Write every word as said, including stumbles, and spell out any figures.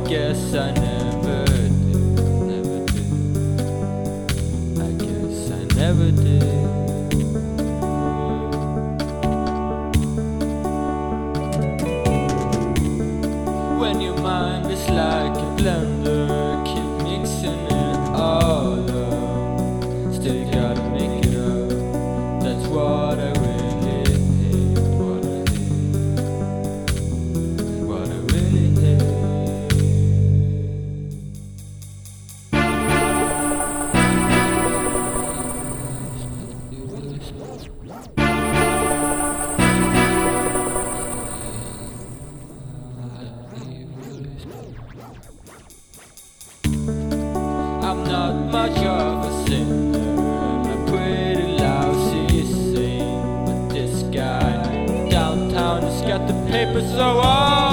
guess I never did, never did. I guess I never did. When your mind is like a blender, keep mixing it all up. Still gotta make it up. That's what I really hate. What I hate. What I really hate. I'm not much of a singer, I'm pretty lousy sing. But this guy downtown has got the paper, so I